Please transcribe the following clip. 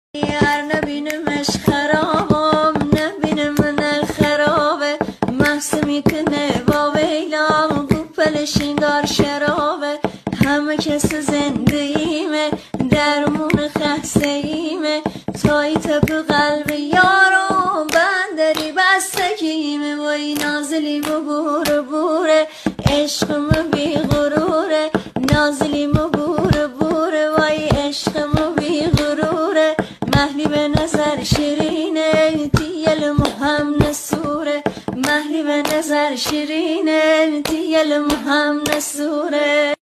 یار نبینمش خرابم، نبینم من خرابه، محس میکنه با ویلام، گوپلشین دار شرابه. همه کس زندگیمه، درمون خسته ایمه، توی تب قلب یارم بندری بستگیمه. وای نازلیم و بوره بوره، عشقم بی غروره، نازلیم و بوره بوره، وای عشقم بی غروره. محلی به نظر شیرینه، تیل مهم نسوره، محلی به نظر شیرینه، تیل مهم نسوره.